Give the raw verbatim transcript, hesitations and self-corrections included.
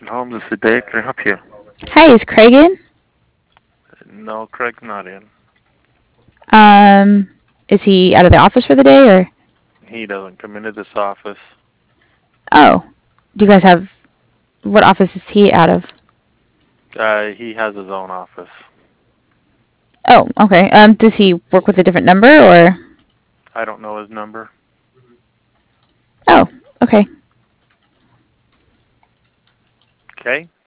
Nursing home, this is Dave. Can I help you? Hi, is Craig in? No, Craig's not in. Um, is he out of the office for the day, or? He doesn't come into this office. Oh, do you guys have, what office is he out of? Uh, he has his own office. Oh, okay. Um, does he work with a different number, or? I don't know his number. Oh, okay. Okay.